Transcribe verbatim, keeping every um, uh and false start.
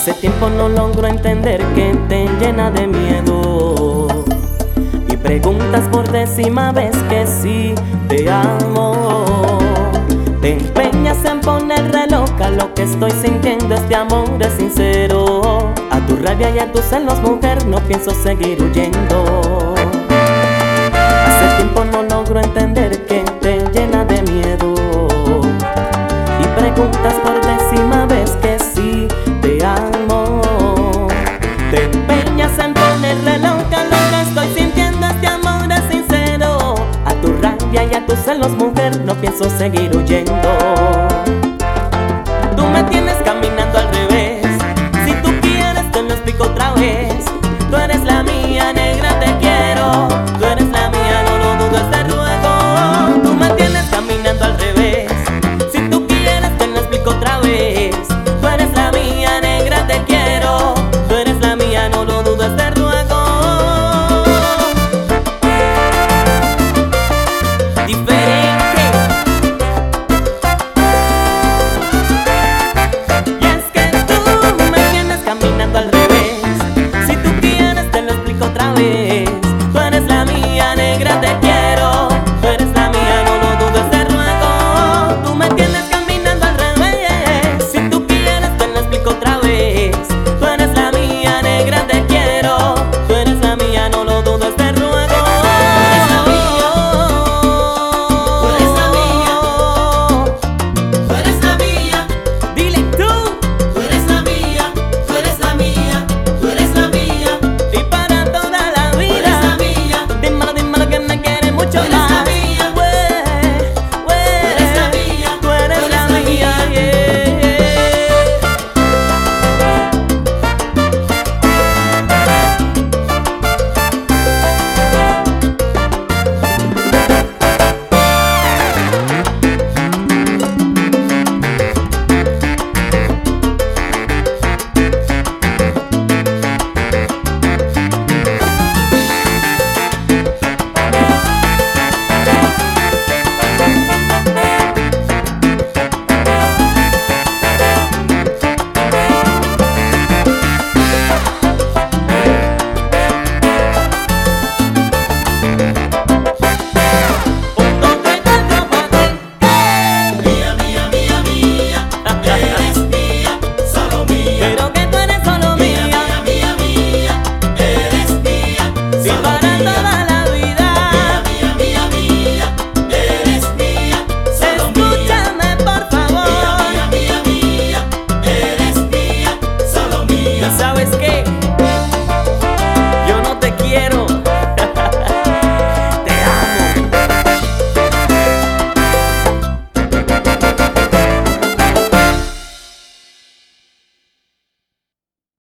Hace tiempo no logro entender que te llena de miedo y preguntas por décima vez que sí te amo. Te empeñas en ponerle loca, lo que estoy sintiendo, este amor es sincero. A tu rabia y a tus celos, mujer, no pienso seguir huyendo. Hace tiempo no logro entender que te llena de miedo y preguntas por décima vez que sí te amo. Te empeñas en ponerle loca, lo que estoy sintiendo, este amor es sincero. A tu rabia y a tus celos, mujer, no pienso seguir huyendo. Tú me tienes